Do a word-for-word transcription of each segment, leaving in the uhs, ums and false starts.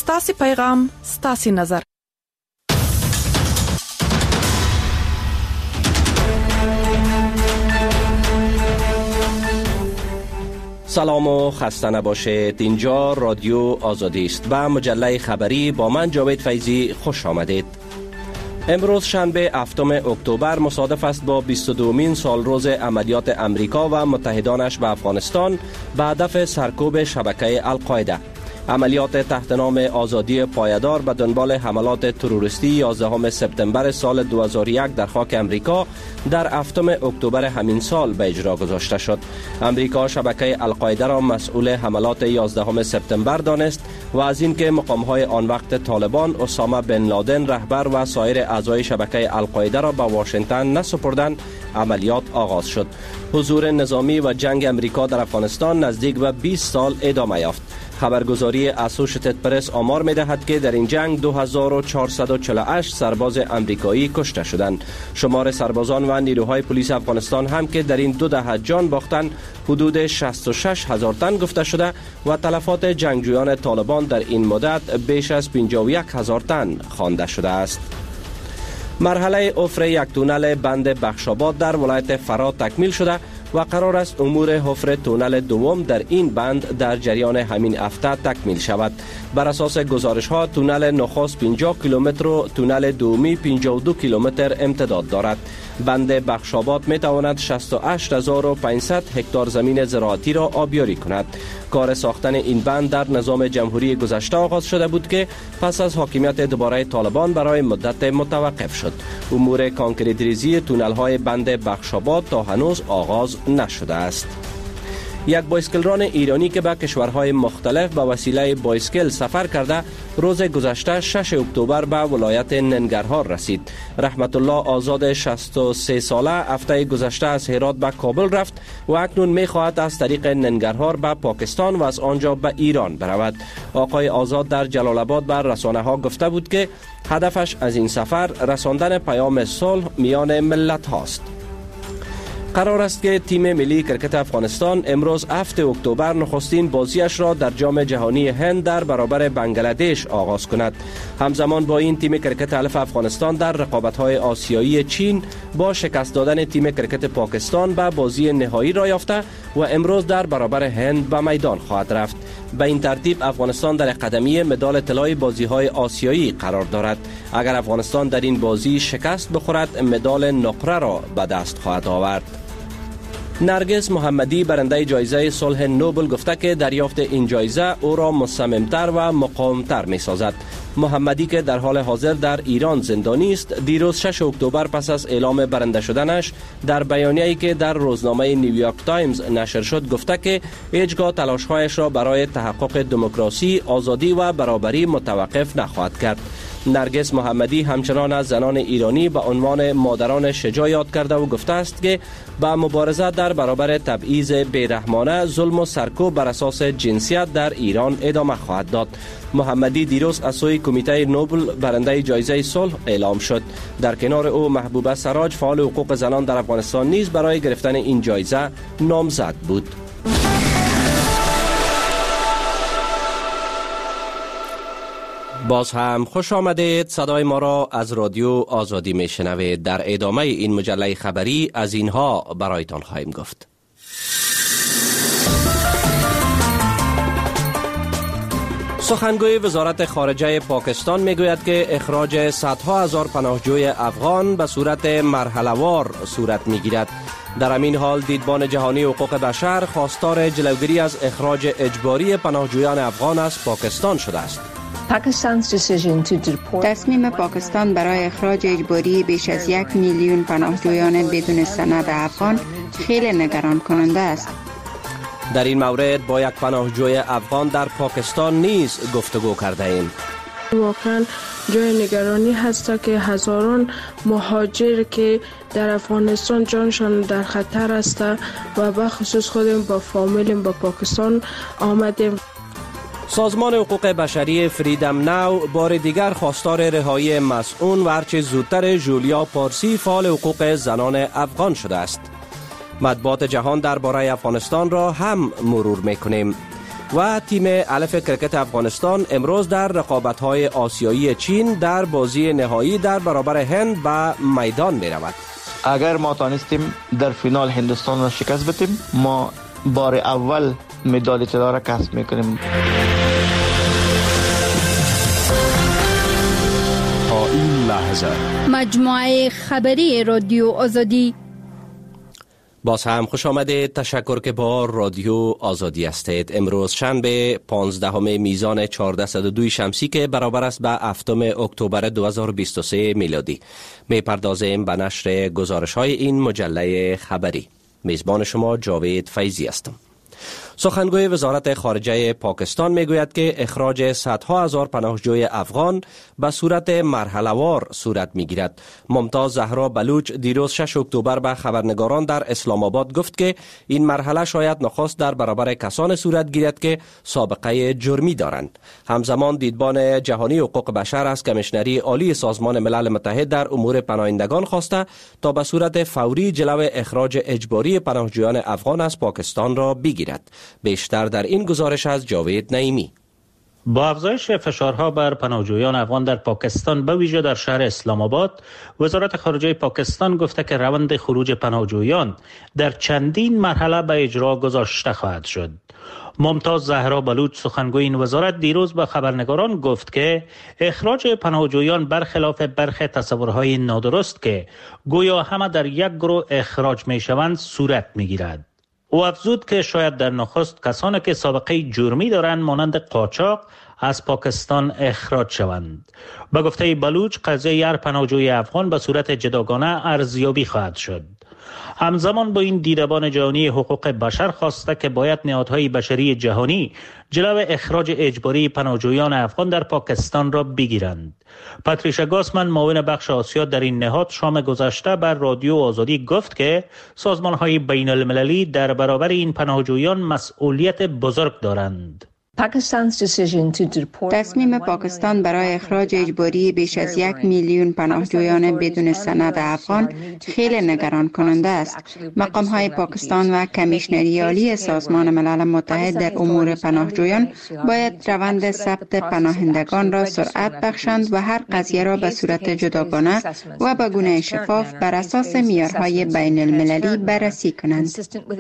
ستاسي پیغام ستاسي نظر. سلام و خسته نباشید. اینجا رادیو آزادی است و مجله خبری با من جاوید فیضی خوش آمدید. امروز شنبه هفتم اکتبر مصادف است با بیست و دومین سالروز عملیات امریکا و متحدانش به افغانستان به هدف سرکوب شبکه القاعده. عملیات تحت نام آزادی پایدار به دنبال حملات تروریستی یازدهم سپتامبر سال دو هزار و یک در خاک امریکا در هفتم اکتبر همین سال به اجرا گذاشته شد. امریکا شبکه القاعده را مسئول حملات یازدهم سپتامبر دانست و از اینکه مقام‌های آن وقت طالبان اسامه بن لادن رهبر و سایر اعضای شبکه القاعده را به واشنگتن نسپردند، عملیات آغاز شد. حضور نظامی و جنگ امریکا در افغانستان نزدیک به بیست سال ادامه یافت. خبرگزاری اسوشیتد پرس آمار می‌دهد که در این جنگ دو هزار و چهارصد و چهل و هشت سرباز امریکایی کشته شدند. شمار سربازان و نیروهای پلیس افغانستان هم که در این دو دهه جان باختند حدود شصت و شش هزار تن گفته شده و تلفات جنگجویان طالبان در این مدت بیش از پنجاه و یک هزار تن خوانده شده است. مرحله حفر یک تونل بند بخشاباد در ولایت فرا تکمیل شده و قرار است امور حفر تونل دوم در این بند در جریان همین هفته تکمیل شود. بر اساس گزارش ها تونل نخست پنجاه کیلومتر و تونل دومی پنجاه و دو کیلومتر امتداد دارد. بند بخشاباد می تواند شصت و هشت هزار و پانصد هکتار زمین زراعتی را آبیاری کند. کار ساختن این بند در نظام جمهوری گذشته آغاز شده بود که پس از حاکمیت دوباره طالبان برای مدت متوقف شد. امور کانکریت ریزی تونل های بند بخشاباد تا هنوز آغاز نشده است. یک بایسکلران ایرانی که به کشورهای مختلف به وسیله بایسکل سفر کرده روز گذشته شش اکتبر به ولایت ننگرهار رسید. رحمت الله آزاد شصت و سه ساله هفته گذشته از هرات به کابل رفت و اکنون می خواهد از طریق ننگرهار به پاکستان و از آنجا به ایران برود. آقای آزاد در جلال آباد بر رسانه ها گفته بود که هدفش از این سفر رساندن پیام صلح میان ملت هاست. قرار است که تیم ملی کرکت افغانستان امروز هفتم اکتبر نخستین بازیش را در جام جهانی هند در برابر بنگلادش آغاز کند. همزمان با این تیم کرکت الف افغانستان در رقابت‌های آسیایی چین با شکست دادن تیم کرکت پاکستان به بازی نهایی را یافته و امروز در برابر هند به میدان خواهد رفت. به این ترتیب افغانستان در قدمی مدال طلای بازی‌های آسیایی قرار دارد. اگر افغانستان در این بازی شکست بخورد مدال نقره را به دست خواهد آورد. نرگس محمدی برنده جایزه صلح نوبل گفته که دریافت این جایزه او را مصممتر و مقاومتر می سازد. محمدی که در حال حاضر در ایران زندانی است، دیروز شش اکتبر پس از اعلام برنده شدنش در بیانیه‌ای که در روزنامه نیویورک تایمز نشر شد گفته که هیچگاه تلاش‌هایش را برای تحقق دموکراسی، آزادی و برابری متوقف نخواهد کرد. نرگس محمدی همچنان از زنان ایرانی به عنوان مادران شجاع یاد کرده و گفته است که با مبارزه در برابر تبعیض بیرحمانه، ظلم و سرکوب بر اساس جنسیت در ایران ادامه خواهد داد. محمدی دیروز از سوی کمیته نوبل برنده جایزه صلح اعلام شد. در کنار او محبوبه سراج فعال حقوق زنان در افغانستان نیز برای گرفتن این جایزه نامزد بود. باز هم خوش آمدید. صدای ما را از رادیو آزادی می شنوید. در ادامه این مجله خبری از اینها برایتان خواهیم گفت. سخنگوی وزارت خارجه پاکستان می گوید که اخراج صدها هزار پناهجوی افغان به صورت مرحله‌وار صورت می گیرد. در همین حال دیدبان جهانی حقوق بشر خواستار جلوگیری از اخراج اجباری پناهجویان افغان از پاکستان شده است. تصمیم پاکستان برای اخراج اجباری بیش از یک میلیون پناهجویان بدون سند افغان خیلی نگران کننده است. در این مورد با یک پناهجوی افغان در پاکستان نیز گفتگو کرده ایم. واقعا جای نگرانی هست که هزاران مهاجر که در افغانستان جانشان در خطر است و به خصوص خودم با فامیلم با پاکستان آمدیم. سازمان حقوق بشری فریدم ناو بار دیگر خواستار رهایی مسئول و هرچه زودتر جولیا پارسی فعال حقوق زنان افغان شده است. مطبوعات جهان درباره افغانستان را هم مرور میکنیم. و تیم الف کرکت افغانستان امروز در رقابت‌های آسیایی چین در بازی نهایی در برابر هند به میدان می رود. اگر ما توانستیم در فینال هندوستان را شکست بدیم، ما بار اول مدال طلا را کسب میکنیم. تا این لحظه مجموعه خبری رادیو آزادی. باز هم خوش آمدید. تشکر که با رادیو آزادی هستید. امروز شنبه پانزدهم میزان چهارصد و دو شمسی که برابر است به هفتم اکتبر دو هزار و بیست و سه میلادی. میپردازیم به نشر گزارش های این مجله خبری. میزبان شما جاوید فیضی هستم. سخنگوی وزارت خارجه پاکستان میگوید که اخراج صدها هزار پناهجوی افغان به صورت مرحله‌وار صورت میگیرد. ممتاز زهرا بلوچ دیروز شش اکتبر به خبرنگاران در اسلام آباد گفت که این مرحله شاید نخست در برابر کسان صورت گیرد که سابقه جرمی دارند. همزمان دیدبان جهانی حقوق بشر از کمیشنری عالی سازمان ملل متحد در امور پناهندگان خواسته تا به صورت فوری جلو اخراج اجباری پناهجویان افغان از پاکستان را بگیرد. بیشتر در این گزارش از جاوید نعیمی. با افزایش فشارها بر پناهجویان افغان در پاکستان به ویژه در شهر اسلام آباد، وزارت خارجه پاکستان گفته که روند خروج پناهجویان در چندین مرحله به اجرا گذاشته خواهد شد. ممتاز زهرا بلوچ سخنگوی این وزارت دیروز به خبرنگاران گفت که اخراج پناهجویان برخلاف برخی تصورهای نادرست که گویا همه در یک گروه اخراج می شوند صورت می گیرد. او افزود که شاید در نخست کسانی که سابقه جرمی دارند مانند قاچاق از پاکستان اخراج شوند. به گفته بلوچ قضیه هر پناهجوی افغان به صورت جداگانه ارزیابی خواهد شد. همزمان با این دیدبان جهانی حقوق بشر خواسته که باید نهادهای بشری جهانی جلو اخراج اجباری پناهجویان افغان در پاکستان را بگیرند. پاتریشا گاسمن معاون بخش آسیا در این نهاد شام گذشته بر رادیو آزادی گفت که سازمان‌های بین المللی در برابر این پناهجویان مسئولیت بزرگ دارند. تصمیم پاکستان برای اخراج اجباری بیش از یک میلیون پناهجویان بدون سند افغان خیلی نگران کننده است. مقام های پاکستان و کمیشنری عالی سازمان ملل متحد در امور پناهجویان باید روند ثبت پناهندگان را سرعت بخشند و هر قضیه را به صورت جداگانه و به گونه شفاف بر اساس معیارهای بین المللی بررسی کنند.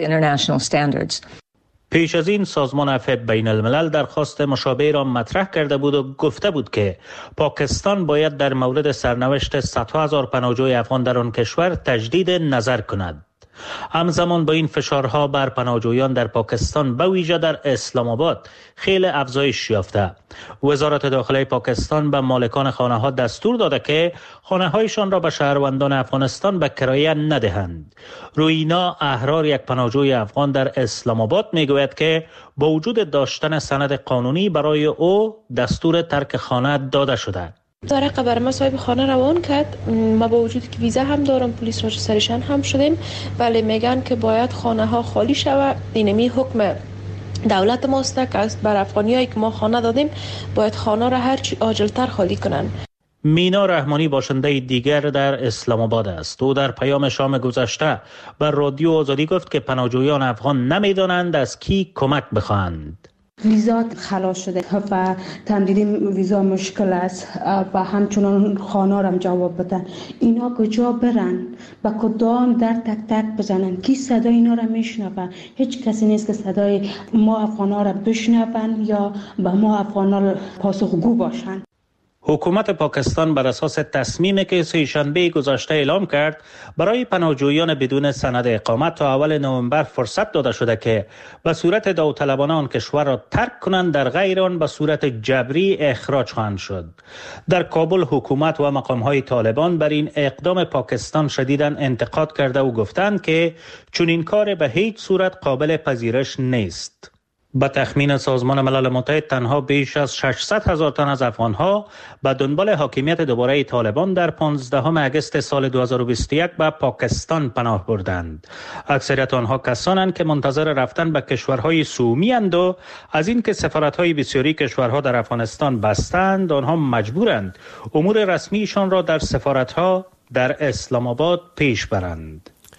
پیش از این سازمان عفو بین الملل درخواست مشابه را مطرح کرده بود و گفته بود که پاکستان باید در مورد سرنوشت صدها هزار پناهجوی افغان در آن کشور تجدید نظر کند. همزمان با این فشارها بر پناهجویان در پاکستان به ویژه در اسلام آباد خیلی افزایش یافته. وزارت داخله پاکستان به مالکان خانه ها دستور داده که خانه هایشان را به شهروندان افغانستان به کرایه ندهند. روینا احرار، یک پناهجوی افغان در اسلام آباد میگوید که با وجود داشتن سند قانونی برای او دستور ترک خانه داده شده. داره بر ما صاحب خانه روان کرد. ما با وجود که ویزا هم دارم، پلیس را سرشان هم شدیم، ولی میگن که باید خانه ها خالی شود. اینمی حکم دولت ماست که بر افغانیایی که ما خانه دادیم باید خانه را هر چی عاجلتر خالی کنن. مینا رحمانی باشنده دیگر در اسلام آباد است. او در پیام شام گذشته بر رادیو آزادی گفت که پناهجویان افغان نمیدانند از کی کمک بخواهند. ویزا خلاص شده و تمدید ویزا مشکل است و همچنان خانه را جواب بدن. اینا کجا برن؟ با کدام در تک تک بزنن؟ کی صدای اینا را میشنوه؟ هیچ کسی نیست که صدای ما افغانا را بشنون یا به ما افغانا پاسخگو باشن. حکومت پاکستان بر اساس تصمیمی که سه‌شنبه گذشته اعلام کرد برای پناهجویان بدون سند اقامت تا اول نوامبر فرصت داده شده که به صورت داوطلبانه آن کشور را ترک کنند، در غیر آن به صورت جبری اخراج خواهند شد. در کابل حکومت و مقام‌های طالبان بر این اقدام پاکستان شدیداً انتقاد کرده و گفتند که چنین کار به هیچ صورت قابل پذیرش نیست. به تخمین سازمان ملل متحد تنها بیش از ششصد هزار تن از افغانها به دنبال حاکمیت دوباره طالبان در پانزدهم اگست سال دو هزار و بیست و یک به پاکستان پناه بردند. اکثریت آنها کسانند که منتظر رفتن به کشورهای سومی اند و از این که سفارت‌های بسیاری کشورها در افغانستان بستند، آنها مجبورند امور رسمیشان را در سفارت‌ها در اسلام آباد پیش برند.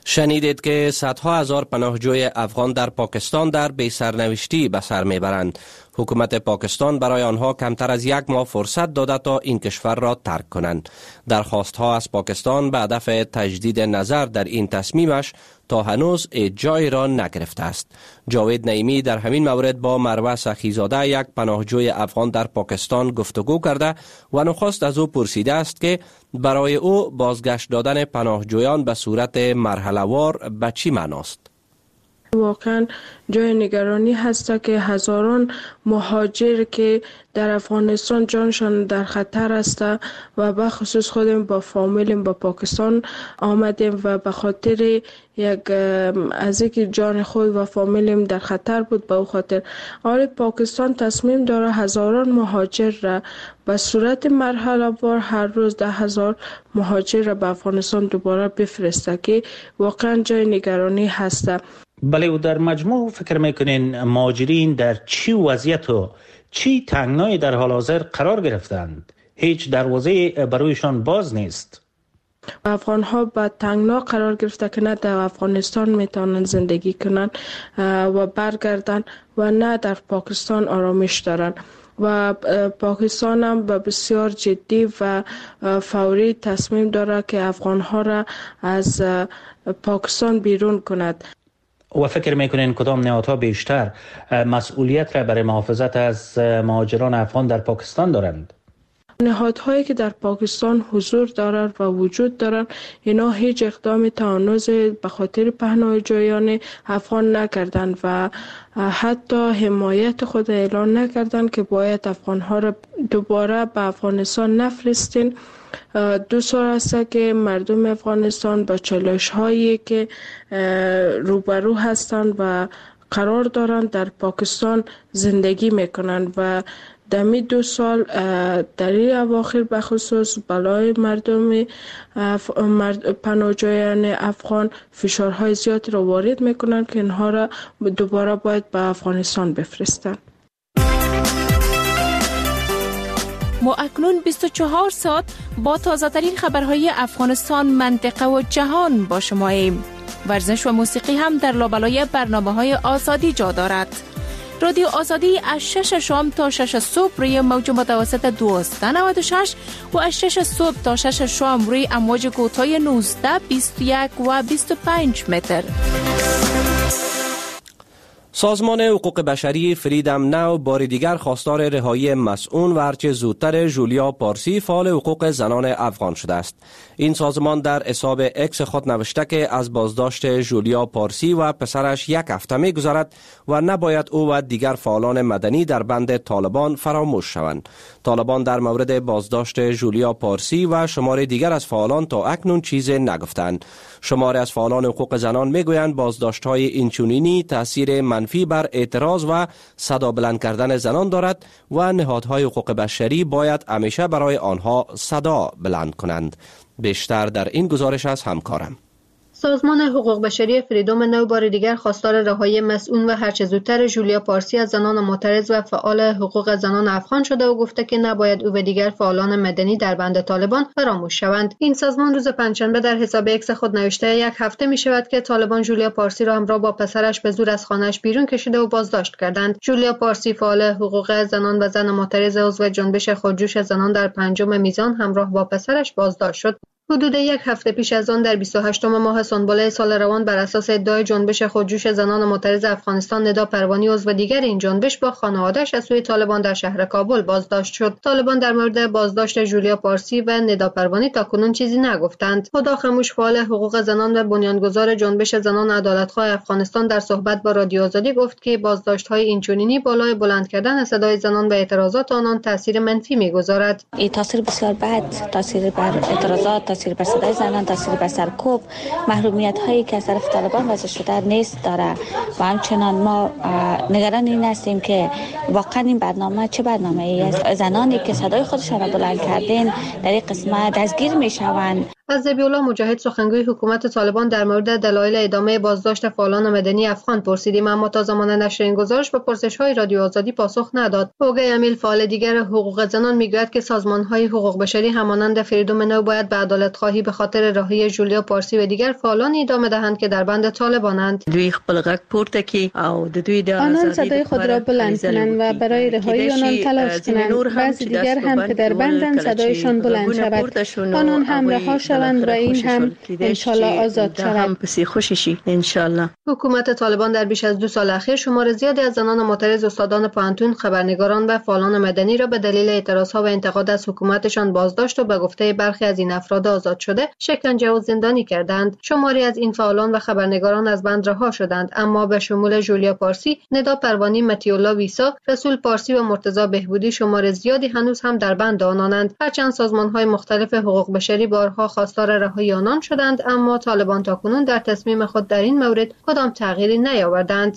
شنیدید که صدها هزار پناهجوی افغان در پاکستان در بی سرنوشتی به سر میبرند. حکومت پاکستان برای آنها کمتر از یک ماه فرصت داده تا این کشور را ترک کنند. درخواستها از پاکستان به هدف تجدید نظر در این تصمیمش تا هنوز جای را نگرفته است. جاوید نعیمی در همین مورد با مروه سخیزاده یک پناهجوی افغان در پاکستان گفتگو کرده و نخست از او پرسیده است که برای او بازگشت دادن پناهجویان به صورت مرحله‌وار به چی معناست؟ واقعا جای نگرانی هست که هزاران مهاجر که در افغانستان جانشان در خطر است و به خصوص خودم با فامیلم با پاکستان آمدیم و به خاطر یک از اینکه جان خود و فامیلم در خطر بود به او خاطر آل پاکستان تصمیم داره هزاران مهاجر را به صورت مرحله وار هر روز ده هزار مهاجر را به افغانستان دوباره بفرسته که واقعا جای نگرانی هست. بله، و در مجموع فکر میکنین مهاجرین در چی وضعیت و چی تنگنای در حال حاضر قرار گرفتند؟ هیچ دروازه برایشان باز نیست. افغان ها به تنگنا قرار گرفته که نه در افغانستان میتونن زندگی کنن و برگردن و نه در پاکستان آرامش دارن و پاکستان هم به بسیار جدی و فوری تصمیم داره که افغان ها را از پاکستان بیرون کند. و فکر میکنین کدام نهادها بیشتر مسئولیت را برای محافظت از مهاجران افغان در پاکستان دارند؟ نهادهایی که در پاکستان حضور دارند و وجود دارند اینا هیچ اقدام تا هنوز به خاطر پناهجویان افغان نکردند و حتی حمایت خود اعلان نکردند که باید افغانها را دوباره به افغانستان نفرستین. دو سال است که مردم افغانستان با چالش هایی که روبرو هستند و قرار دارند در پاکستان زندگی میکنند و دمی دو سال در این اواخر بخصوص بالای مردم پناهجویان افغان فشارهای زیادی را وارد میکنند که اینها را دوباره باید به افغانستان بفرستند. ما اکنون بیست و چهار ساعت با تازه ترین خبرهای افغانستان، منطقه و جهان با شما ایم. ورزش و موسیقی هم در لابلای برنامه‌های آزادی جا دارد. رادیو آزادی از شش شام تا شش صبح روی موج متوسط دویست و نود و شش و از شش صبح تا شش شام روی امواج کوتاه نوزده، بیست و یک و بیست و پنج متر. سازمان حقوق بشری فریدم ناو بار دیگر خواستار رهایی مسئول و هرچه زودتر جولیا پارسی فعال حقوق زنان افغان شده است. این سازمان در حساب اکس خود نوشته که از بازداشت جولیا پارسی و پسرش یک هفته می گذرد و نباید او و دیگر فعالان مدنی در بند طالبان فراموش شوند. طالبان در مورد بازداشت جولیا پارسی و شمار دیگر از فعالان تا اکنون چیزی نگفتند. شمار از فعالان حقوق زنان میگویند بازداشت‌های اینچنینی تاثیر منفی بر اعتراض و صدا بلند کردن زنان دارد و نهادهای حقوق بشری باید همیشه برای آنها صدا بلند کنند. بیشتر در این گزارش از همکارم. سازمان حقوق بشری فریدوم نو بار دیگر خواستار رهایی مسئول و هرچه زودتر جولیا پارسی از زنان معترض و فعال حقوق زنان افغان شده و گفته که نباید او و دیگر فعالان مدنی در بند طالبان فراموش شوند. این سازمان روز پنجشنبه در حساب اکس خود نوشته یک هفته می شود که طالبان جولیا پارسی را همراه با پسرش به زور از خانه‌اش بیرون کشیده و بازداشت کردند. جولیا پارسی فعال حقوق زنان و زن معترض عضو جنبش خودجوش زنان در پنجم میزان همراه با پسرش بازداشت شد. حدود یک هفته پیش از آن در بیست و هشتم ماه سنبله سال روان بر اساس ادعای جنبش خودجوش زنان معترض افغانستان ندا پروانی عضو دیگر این جنبش با خانواده‌اش از سوی طالبان در شهر کابل بازداشت شد. طالبان در مورد بازداشت جولیا پارسی و ندا پروانی تاکنون چیزی نگفتند. هدا خموش فعال حقوق زنان و بنیانگذار جنبش زنان عدالتخواه افغانستان در صحبت با رادیو آزادی گفت که بازداشت‌های اینچنینی بالای بلند کردن صدای زنان و اعتراضات آنان تاثیر منفی می‌گذارد. این تاثیر بسیار بد، تاثیر بر اعتراضات، تاثیر بر صدای زنان، تاثیر بر سرکوب، محرومیت هایی که از طرف طالبان وضع شده نیست داره و همچنان ما نگران این هستیم که واقعا این برنامه چه برنامه ای است. زنانی که صدای خودشان را بلند کردن در این قسمت دستگیر می شوند. از ذبیح‌الله مجاهد سخنگوی حکومت طالبان در مورد دلایل ادامه بازداشت فعالان مدنی افغان پرسیدیم، اما تا زمان نشر این گزارش به پرسش‌های رادیو آزادی پاسخ نداد. اوگای امیل، فعال دیگر حقوق زنان، میگوید که سازمان‌های حقوق بشری همانند فریدوم نو باید به عدالت‌خواهی به خاطر رهایی جولیا پارسی و دیگر فعالان ادامه دهند که در بند طالبانند. دوی خپل غږ پورته کی او د دوی د آنان صدای خود را بلند کنند و برای رهایی آنان تلاش کنند. بعضی دیگر هم که در بندند صدایشان بلند شود، آنان هم رها شوند و این هم انشالله آزاد شود. انشالله. حکومت طالبان در بیش از دو سال اخیر شمار زیادی از زنان معترض، استادان پوهنتون، خبرنگاران و فعالان مدنی را به دلیل اعتراضها و انتقاد از حکومتشان بازداشت و به گفته برخی از این افراد آزاد شده شکنجه و زندانی کردند. شماری از این فعالان و خبرنگاران از بند رها شدند، اما به شمول جولیا پارسی، ندا پروانی، متی‌الله ویسا، رسول پارسی و مرتضی بهبودی شمار زیادی هنوز هم در بند آنانند. هرچند سازمان‌های مختلف حقوق بشری بارها خواستار رهایی آنان شدند، اما طالبان تاکنون در تصمیم خود در این مورد کدام تغییری نیاوردند.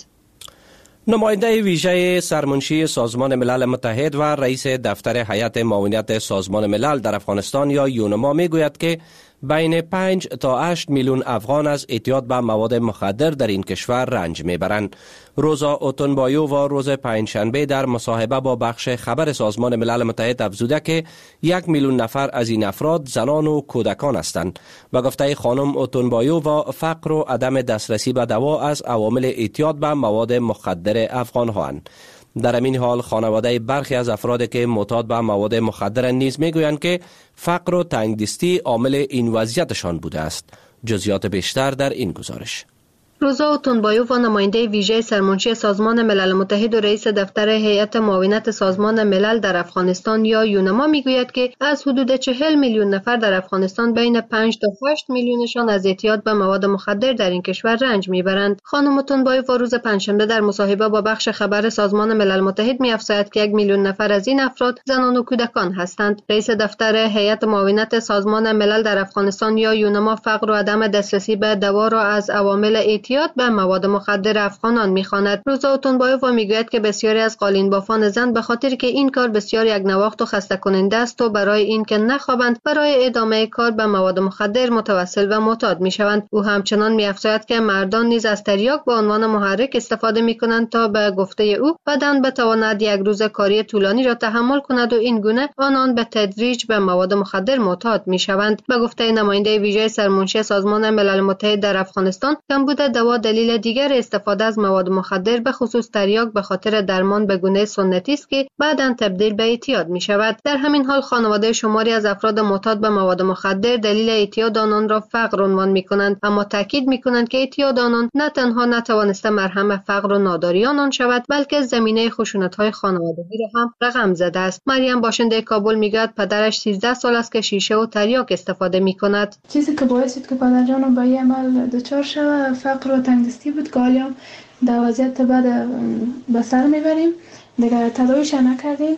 نماینده ویژه سرمنشی سازمان ملل متحد و رئیس دفتر هیئت معاونت سازمان ملل در افغانستان یا یونما میگوید که بین پنج تا هشت میلیون افغان از اعتیاد به مواد مخدر در این کشور رنج میبرند. روزا اوتونبایو و روز پنجشنبه در مصاحبه با بخش خبر سازمان ملل متحد افزوده که یک میلیون نفر از این افراد زنان و کودکان هستند. به گفته خانم اوتونبایو و فقر و عدم دسترسی به دوا از عوامل اعتیاد به مواد مخدر افغان هاند. در این حال خانواده برخی از افراد که معتاد به مواد مخدر نیز میگویند که فقر و تنگدستی عامل این وضعیتشان بوده است. جزئیات بیشتر در این گزارش. روزا اوتونبایو و نماینده ویژه سرمنشی سازمان ملل متحد و رئیس دفتر هیئت معاونت سازمان ملل در افغانستان یا یونما میگوید که از حدود چهل میلیون نفر در افغانستان بین پنج تا هشت میلیونشان از اعتیاد به مواد مخدر در این کشور رنج میبرند. خانم اوتونبایو روز پنجشنبه در مصاحبه با بخش خبر سازمان ملل متحد میافزاید که یک میلیون نفر از این افراد زنان و کودکان هستند. رئیس دفتر هیئت معاونت سازمان ملل در افغانستان یا یونما فقر و عدم دسترسی به دوا را از عوامل اعتیاد به مواد مخدر افغانان می‌خواند. روزا اوتونبایو میگوید که بسیاری از قالین بافان زن به خاطر که این کار بسیار یک نواخت و خسته کننده است و برای این که نخوابند برای ادامه کار به مواد مخدر متوسل و معتاد میشوند. او همچنان می‌افزاید که مردان نیز از تریاک به عنوان محرک استفاده می‌کنند تا به گفته او بدن بتواند یک روز کاری طولانی را تحمل کند و این گونه آنان به تدریج به مواد مخدر معتاد میشوند. به گفته نماینده ویژه سرمنشی سازمان ملل متحد در افغانستان، کمبود دوا دلیل دیگر استفاده از مواد مخدر به خصوص تریاک به خاطر درمان به گونه سنتی است که بعداً تبدیل به اعتیاد می شود. در همین حال خانواده شماری از افراد معتاد به مواد مخدر دلیل اعتیاد آنان را فقر عنوان می کنند، اما تاکید می کنند که اعتیاد آنان نه تنها نتوانسته مرهم فقر و ناداری آنان شود، بلکه زمینه خشونت های خانوادگی را هم رقم زده است. مریم باشنده کابل میگوید پدرش سیزده سال است که شیشه و تریاک استفاده می کند. چیزی که باعث شد که پدر جانم به این عمل دچار شود فقر و تنگدستی بود که حالا در وضعیت بعد به سر میبریم. دیگه تداویش نکردیم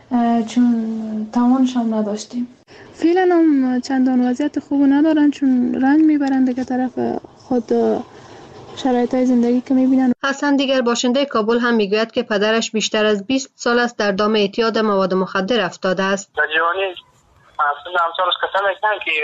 چون توانش هم نداشتیم. فعلا هم چندان وضعیت خوب ندارن چون رنج میبرن دیگه طرف خود شرایط های زندگی که میبینن. حسن دیگر باشنده کابل هم میگوید که پدرش بیشتر از بیست سال است در دام اعتیاد مواد مخدر افتاده است. در جوانی اصلا همسالش کسان ایستن که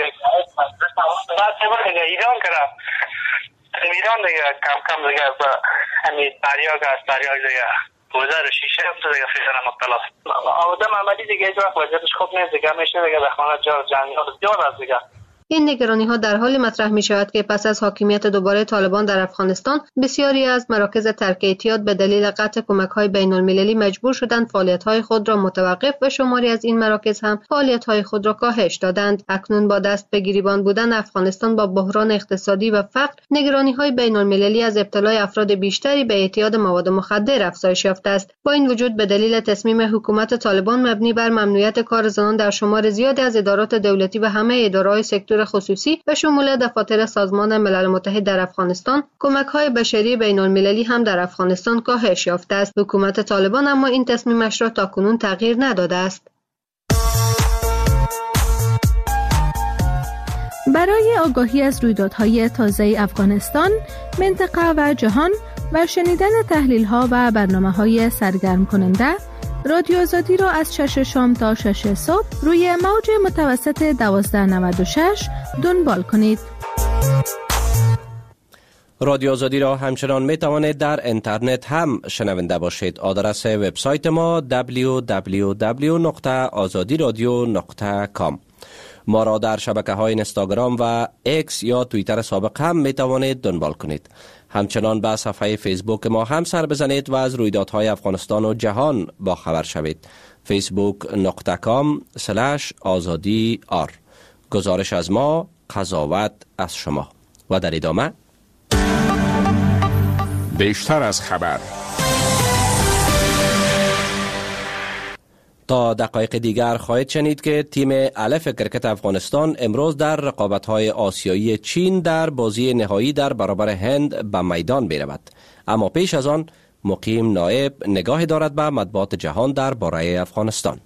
بعد سبا دیگه ایران کرد ایران دیگه کم کم دیگه با همین تریاک از تریاک دیگه گذر شیشه هم تو دیگه فیزر مختلف آدم عملی دیگه ایجا وقت وضعیتش خوب نیست دیگه میشه دیگه به خانه جا جنگیات زیاد از دیگه. این نگرانی ها در حالی مطرح می شود که پس از حاکمیت دوباره طالبان در افغانستان بسیاری از مراکز ترک اعتیاد به دلیل قطع کمک های بین المللی مجبور شدند فعالیت های خود را متوقف و شماری از این مراکز هم فعالیت های خود را کاهش دادند. اکنون با دست به گریبان بودن افغانستان با بحران اقتصادی و فقر، نگرانی های بین المللی از ابتلای افراد بیشتری به اعتیاد مواد مخدر افزایش یافته است. با این وجود به دلیل تصمیم حکومت طالبان مبنی بر ممنوعیت کار زنان در شمار زیادی از ادارات دولتی و همه ادارات سکتور خصوصی به شمول دفاتر سازمان ملل متحد در افغانستان، کمک‌های بشری بین‌المللی هم در افغانستان کاهش یافته است. حکومت طالبان اما این تصمیمش را تاکنون تغییر نداده است. برای آگاهی از رویدادهای تازه افغانستان، منطقه و جهان و شنیدن تحلیل‌ها و برنامه‌های سرگرم کننده، رادیو آزادی را از شش شام تا شش صبح روی موج متوسط دوازده نود و شش دنبال کنید. رادیو آزادی را همچنان می توانید در اینترنت هم شنونده باشید. آدرس وبسایت ما دبلیو دبلیو دبلیو نقطه آزادی رادیو نقطه کام. ما را در شبکه های اینستاگرام و ایکس یا توییتر سابق هم می توانید دنبال کنید. همچنان به صفحه فیسبوک ما هم سر بزنید و از رویدادهای افغانستان و جهان با خبر شوید. فیسبوک نقطه کام سلش آزادی آر. گزارش از ما، قضاوت از شما. و در ادامه بیشتر از خبر. تا دقایق دیگر خواهید شنید که تیم الف کرکت افغانستان امروز در رقابت‌های آسیایی چین در بازی نهایی در برابر هند به میدان برود. اما پیش از آن مقیم نایب نگاهی دارد به مطبوعات جهان در باره افغانستان.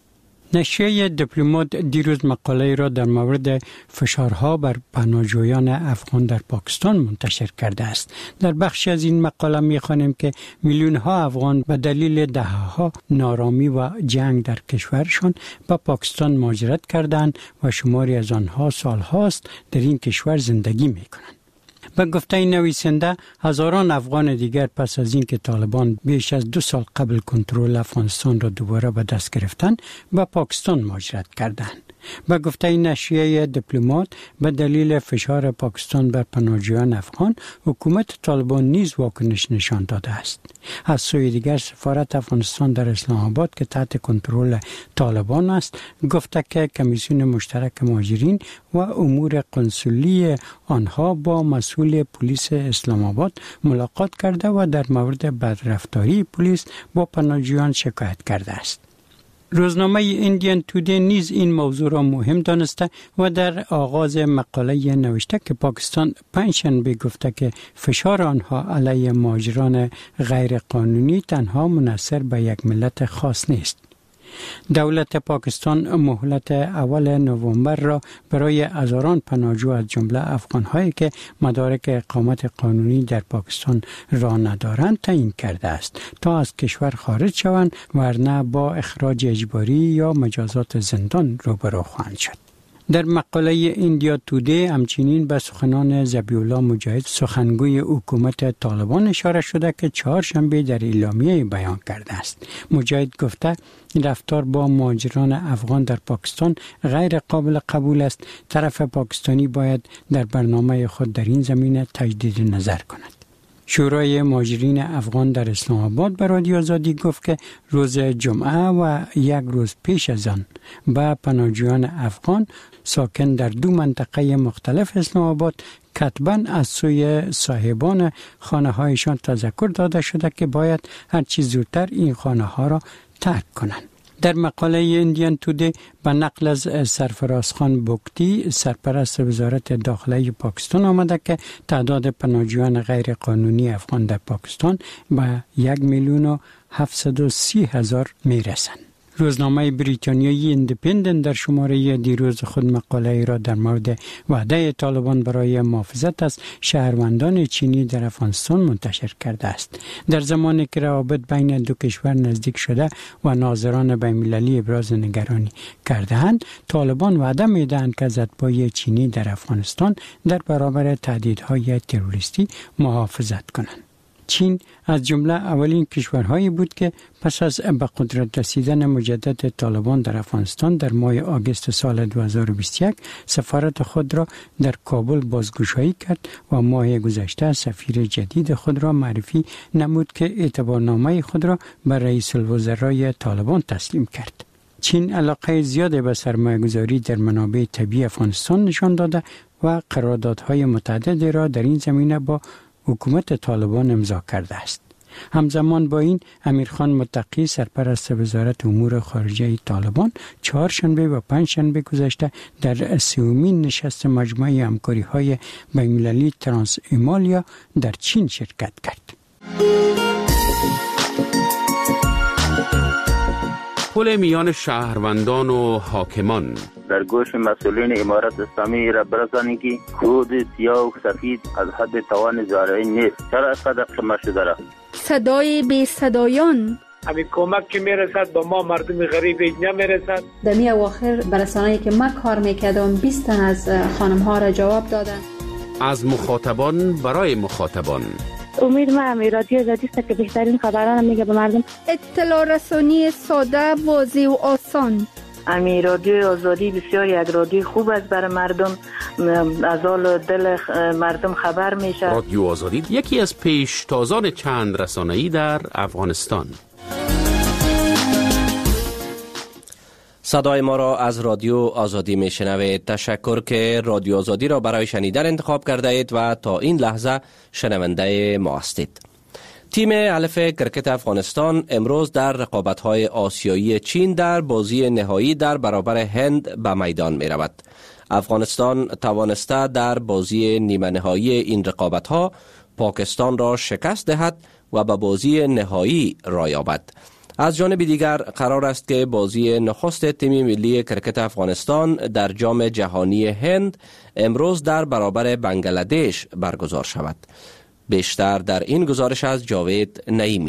نشریه دیپلمات دیروز مقاله را در مورد فشارها بر پناهجویان افغان در پاکستان منتشر کرده است. در بخشی از این مقاله می‌خوانیم که میلیون ها افغان به دلیل دهه‌ها نارامی و جنگ در کشورشان به پاکستان مهاجرت کردند و شماری از آنها سالهاست در این کشور زندگی می‌کنند. به گفته نویسنده، هزاران افغان دیگر پس از اینکه طالبان بیش از دو سال قبل کنترل افغانستان را دوباره به دست گرفتند، به پاکستان مهاجرت کردند. به گفته نشریه دیپلمات، به دلیل فشار پاکستان بر پناهجویان افغان، حکومت طالبان نیز واکنش نشان داده است. از سوی دیگر، سفارت افغانستان در اسلام آباد که تحت کنترل طالبان است، گفته که کمیسیون مشترک مهاجرین و امور قنسولی آنها با مسئول پلیس اسلام آباد ملاقات کرده و در مورد بدرفتاری پلیس با پناهجویان شکایت کرده است. روزنامه ایندیان تودی نیز این موضوع را مهم دانسته و در آغاز مقاله نوشته که پاکستان پنجشنبه گفته که فشار آنها علیه مهاجران غیر قانونی تنها منحصر به یک ملت خاص نیست. دولت پاکستان مهلت اول نوامبر را برای هزاران پناهجو از جمله افغان‌هایی که مدارک اقامت قانونی در پاکستان را ندارند تعیین کرده است تا از کشور خارج شوند، ورنه با اخراج اجباری یا مجازات زندان روبرو خواهند شد. در مقاله ایندیا تودی همچنین به سخنان ذبیح الله مجاهد، سخنگوی حکومت طالبان، اشاره شده که چهارشنبه در اعلامیه بیان کرده است. مجاهد گفته رفتار با مهاجران افغان در پاکستان غیر قابل قبول است. طرف پاکستانی باید در برنامه خود در این زمینه تجدید نظر کند. شورای مهاجرین افغان در اسلام آباد به رادیو آزادی گفت که روز جمعه و یک روز پیش از آن به پناهجویان افغان ساکن در دو منطقه مختلف اسلام آباد کتباً از سوی صاحبان خانه هایشان تذکر داده شده که باید هرچی زودتر این خانه ها را ترک کنند. در مقاله ایندیان تودی به نقل از سرفراز خان بوکتی، سرپرست وزارت داخله پاکستان، آمده که تعداد پناهجویان غیر قانونی افغان در پاکستان به یک میلیون و هفتصد و سی هزار می رسند. روزنامه بریتانیایی ایندیپندنت در شماره دیروز خود مقاله را در مورد وعده طالبان برای محافظت از شهروندان چینی در افغانستان منتشر کرده است. در زمانی که روابط بین دو کشور نزدیک شده و ناظران بین‌المللی ابراز نگرانی کرده‌اند، طالبان وعده می‌دهند که از اتباع چینی در افغانستان در برابر تهدیدهای تروریستی محافظت کنند. چین از جمله اولین کشورهایی بود که پس از به قدرت رسیدن مجدد طالبان در افغانستان در ماه آگوست سال دو هزار و بیست و یک سفارت خود را در کابل بازگشایی کرد و ماه گذشته سفیر جدید خود را معرفی نمود که اعتبارنامه خود را به رئیس الوزرای طالبان تسلیم کرد. چین علاقه زیاد به سرمایه‌گذاری در منابع طبیعی افغانستان نشان داده و قراردادهای متعددی را در این زمینه با حکومت طالبان امضا کرده است. همزمان با این، امیرخان متقی، سرپرست وزارت امور خارجه طالبان، چهارشنبه و پنجشنبه گذشته در سومین نشست مجمع همکاری‌های بین‌المللی ترانس ایمالیا در چین شرکت کرد. پل میان شهروندان و حاکمان در گوش مسئولین امارت اسلامی را برسانید که کود سیاه و سفید از حد توان زارعین نیست. چرا قدر شما شده را؟ صدای بی صدایان همین کمک که میرسد به ما مردم غریب هیچ نمیرسد. در می اواخر برسانه‌ای که ما کار میکردم بیست تن از خانم ها را جواب دادن. از مخاطبان برای مخاطبان. امید ما هم رادیو آزادی است که بهترین خبران میگه به مردم. اطلاع رسانی ساده، واضح و آسان. امی رادیو آزادی بسیار یک رادیو خوب است برای مردم، از حال دل مردم خبر میشه. رادیو آزادی یکی از پیشتازان چند رسانه‌ای در افغانستان. صدای ما را از رادیو آزادی می شنوید. تشکر که رادیو آزادی را برای شنیدن انتخاب کرده اید و تا این لحظه شنونده ما هستید. تیم الف کرکت افغانستان امروز در رقابت‌های آسیایی چین در بازی نهایی در برابر هند به میدان می رود. افغانستان توانسته در بازی نیمه نهایی این رقابت‌ها پاکستان را شکست دهد و به بازی نهایی راه یابد. از جانب دیگر قرار است که بازی نخست تیم ملی کرکت افغانستان در جام جهانی هند امروز در برابر بنگلادش برگزار شود. بیشتر در این گزارش از جاوید نعیمی.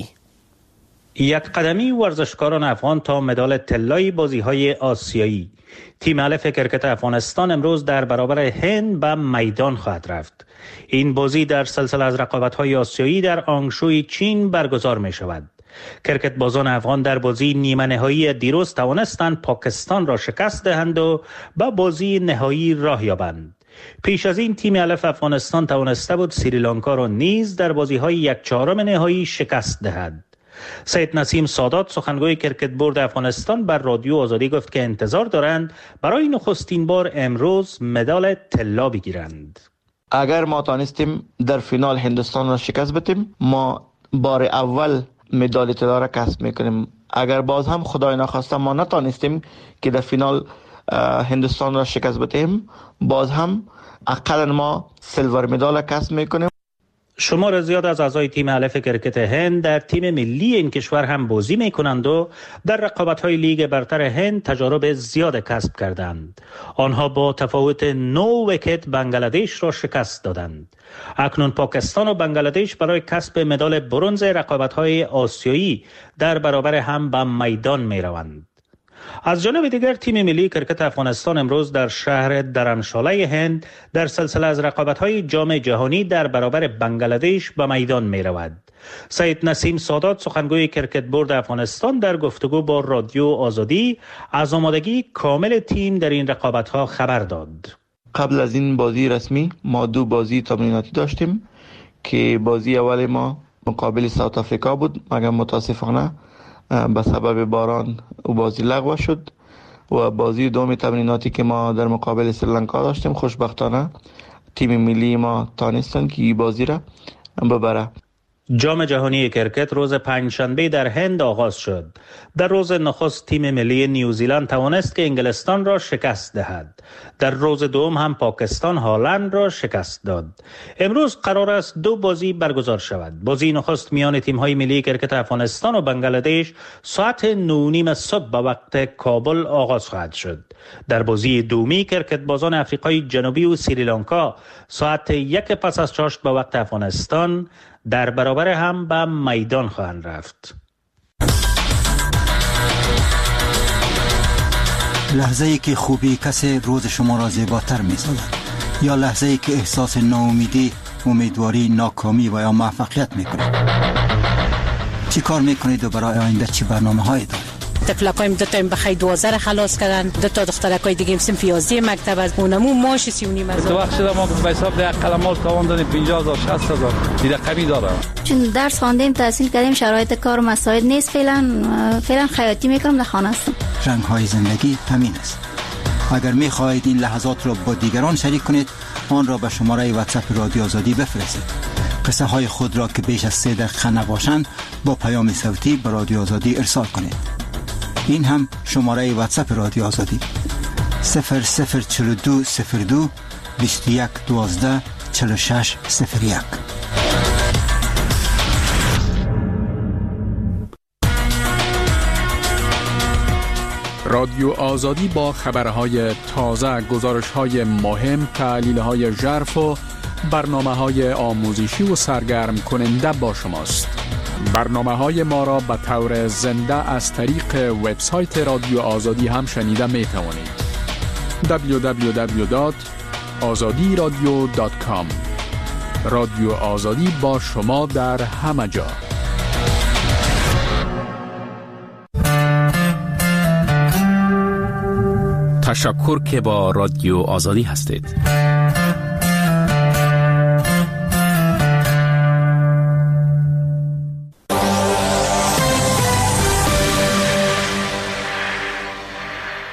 یک قدمی ورزشکاران افغان تا مدال طلای بازی‌های آسیایی. تیم الف کرکت افغانستان امروز در برابر هند به میدان خواهد رفت. این بازی در سلسله از رقابت‌های آسیایی در آنگشوی چین برگزار می شود. کرکت بازان افغان در بازی نیمه نهایی دیروز توانستند پاکستان را شکست دهند و به بازی نهایی راه یابند. پیش از این تیم الف افغانستان توانسته بود سریلانکا را نیز در بازی‌های یک چهارم نهایی شکست دهد. سید نسیم سادات سخنگوی کرکت بورد افغانستان بر رادیو آزادی گفت که انتظار دارند برای نخستین بار امروز مدال طلا بگیرند. اگر ما توانستیم در فینال هندوستان را شکست بدیم، ما بار اول مدال طلا را کسب میکنیم. اگر باز هم خدای نخواسته ما نتوانستیم که در فینال هندوستان را شکست بدیم، باز هم اقل ما سیلور مدال کسب میکنیم. شمار زیاد از اعضای تیم الف کرکت هند در تیم ملی این کشور هم بازی میکنند و در رقابت‌های لیگ برتر هند تجارب زیاد کسب کردند. آنها با تفاوت نه ویکت بنگلادش را شکست دادند. اکنون پاکستان و بنگلادش برای کسب مدال برنز رقابت‌های آسیایی در برابر هم به میدان میروند. از جانب دیگر تیم ملی کرکت افغانستان امروز در شهر درمشاله هند در سلسله از رقابت‌های جام جهانی در برابر بنگلادش به میدان می رود. سید نسیم سادات سخنگوی کرکت بورد افغانستان در گفتگو با رادیو آزادی از آمادگی کامل تیم در این رقابت‌ها خبر داد. قبل از این بازی رسمی ما دو بازی تمریناتی داشتیم که بازی اول ما مقابل ساوت آفریقا بود، مگر متاسفانه به سبب باران او بازی لغو شد و بازی دوم تمریناتی که ما در مقابل سریلانکا داشتیم خوشبختانه تیم ملی ما توانستند که این بازی را ببره. جام جهانی کرکت روز پنجشنبه در هند آغاز شد. در روز نخست تیم ملی نیوزیلند توانست که انگلستان را شکست دهد. در روز دوم هم پاکستان هالند را شکست داد. امروز قرار است دو بازی برگزار شود. بازی نخست میان تیم‌های ملی کرکت افغانستان و بنگلادش ساعت نه و نیم صبح به وقت کابل آغاز خواهد شد. در بازی دومی کرکت بازان آفریقای جنوبی و سریلانکا ساعت یک پس از چاشت به وقت افغانستان در برابر هم به میدان خواهند رفت. لحظه ای که خوبی کسی روز شما را زیباتر می سازد، یا لحظه ای که احساس ناامیدی، امیدواری، ناکامی و یا موفقیت می کنید. چی کار می کنید و برای آینده چی برنامه هایی دارید؟ تفلقایم دو تا بخای دوازده را خلاص کردن، دو تا دخترکای دیگه هم سنف یازده مکتب از اونمو ماش سی و نیم هزار. تو وقت شده ما به حساب ده قلماش تاوان دادیم پنجاه هزار شصت هزار این رقمی داره. چون درس خواندیم تحصیل کردیم شرایط کار و مساعد نیست، فعلا فعلا خیاطی میکنم در خانه هستم. رنگ های زندگی همین است. اگر می خواهید این لحظات را با دیگران شریک کنید، آن را به شماره واتساپ رادیو آزادی بفرستید. قصه های خود را که بیش از سه دقیقه نباشند با پیام صوتی به رادیو آزادی ارسال کنید. این هم شماره واتساپ رادیو آزادی صفر صفر چهل و دو صفر دو بیست و یک دوازده چهل و شش صفر یک. رادیو آزادی با خبرهای تازه، گزارش‌های مهم، تحلیل‌های ژرف و برنامه‌های آموزشی و سرگرم کننده با شماست. برنامه های ما را به طور زنده از طریق وبسایت رادیو آزادی هم شنیده می توانید. دبلیو دبلیو دبلیو دات آزادی رادیو دات کام. رادیو آزادی با شما در همه جا. تشکر که با رادیو آزادی هستید.